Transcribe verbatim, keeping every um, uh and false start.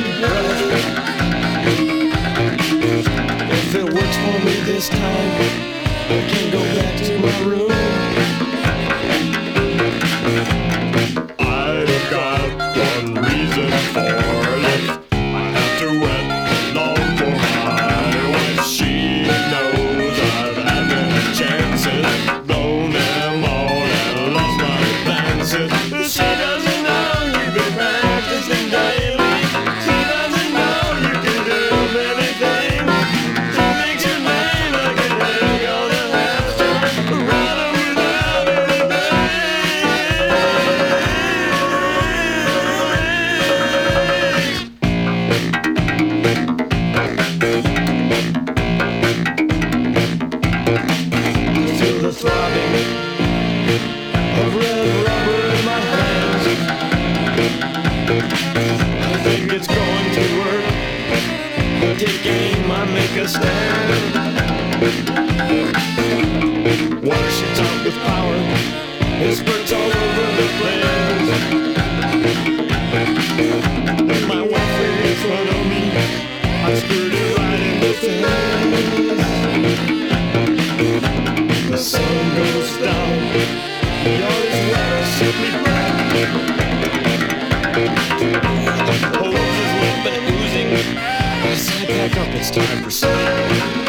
breath. If it works for me this time, I can go back to my room. I've got one reason for it. I have to wet long for my wife. She knows I've had many chances, blown them all and lost my chances. She doesn't know you've been practicing daily. She doesn't know you can do many things. She thinks your name like an egg on a hamster, running without Feel the throbbing of red rubber in my hands. I think it's going to work. Take aim, I make a stand. Water shoots out with power. It spurts all over the place. With my wife right in front of me, I screwed it right in the face. The sun goes down. Yard is wet, I simply breath. Hose is limp and oozing. I say pack up, it's time for sleep.